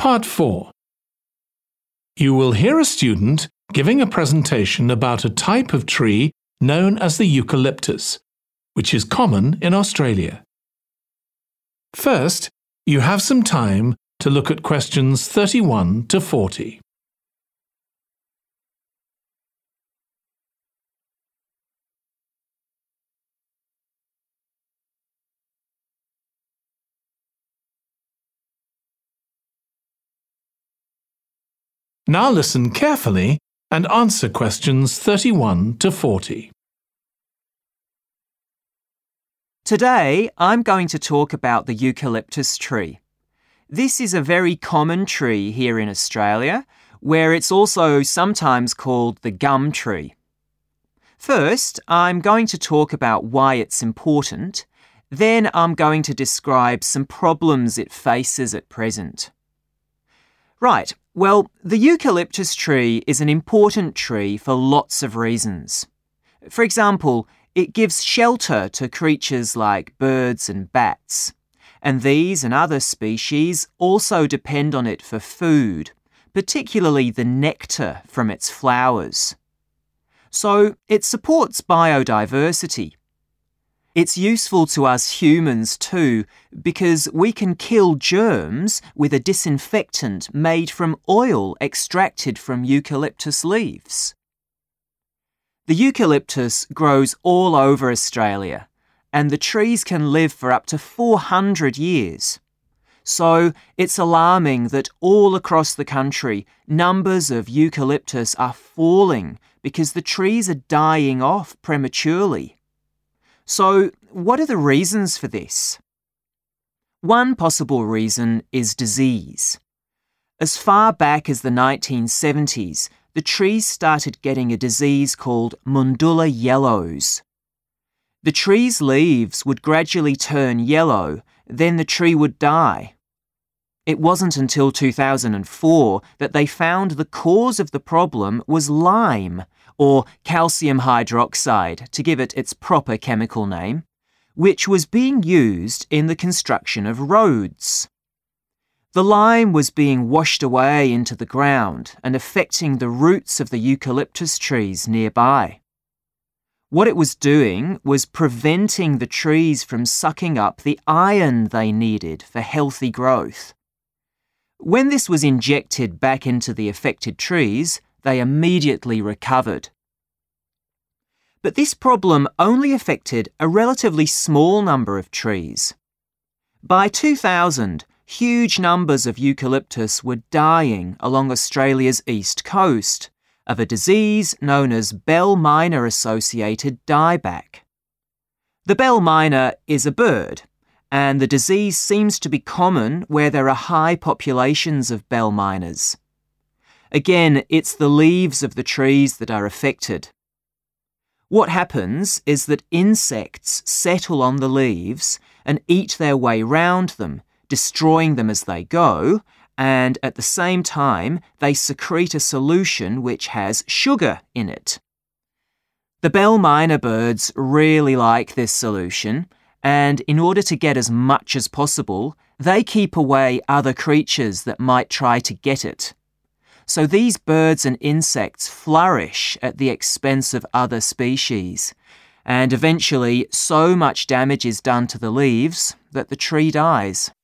Part 4. You will hear a student giving a presentation about a type of tree known as the eucalyptus, which is common in Australia. First, you have some time to look at questions 31 to 40. Now listen carefully and answer questions 31 to 40. Today, I'm going to talk about the eucalyptus tree. This is a very common tree here in Australia, where it's also sometimes called the gum tree. First, I'm going to talk about why it's important. Then I'm going to describe some problems it faces at present. Right, well, the eucalyptus tree is an important tree for lots of reasons. For example, it gives shelter to creatures like birds and bats, and these and other species also depend on it for food, particularly the nectar from its flowers. So it supports biodiversity. It's useful to us humans too, because we can kill germs with a disinfectant made from oil extracted from eucalyptus leaves. The eucalyptus grows all over Australia, and the trees can live for up to 400 years. So it's alarming that all across the country, numbers of eucalyptus are falling because the trees are dying off prematurely. So, what are the reasons for this? One possible reason is disease. As far back as the 1970s, the trees started getting a disease called Mundula yellows. The tree's leaves would gradually turn yellow, then the tree would die. It wasn't until 2004 that they found the cause of the problem was lime, or calcium hydroxide, to give it its proper chemical name, which was being used in the construction of roads. The lime was being washed away into the ground and affecting the roots of the eucalyptus trees nearby. What it was doing was preventing the trees from sucking up the iron they needed for healthy growth. When this was injected back into the affected trees, they immediately recovered. But this problem only affected a relatively small number of trees. By 2000, huge numbers of eucalyptus were dying along Australia's east coast of a disease known as bell miner-associated dieback. The bell miner is a bird, and the disease seems to be common where there are high populations of bell miners. Again, it's the leaves of the trees that are affected. What happens is that insects settle on the leaves and eat their way round them, destroying them as they go, and at the same time they secrete a solution which has sugar in it. The bell miner birds really like this solution, and in order to get as much as possible, they keep away other creatures that might try to get it. So these birds and insects flourish at the expense of other species, and eventually so much damage is done to the leaves that the tree dies.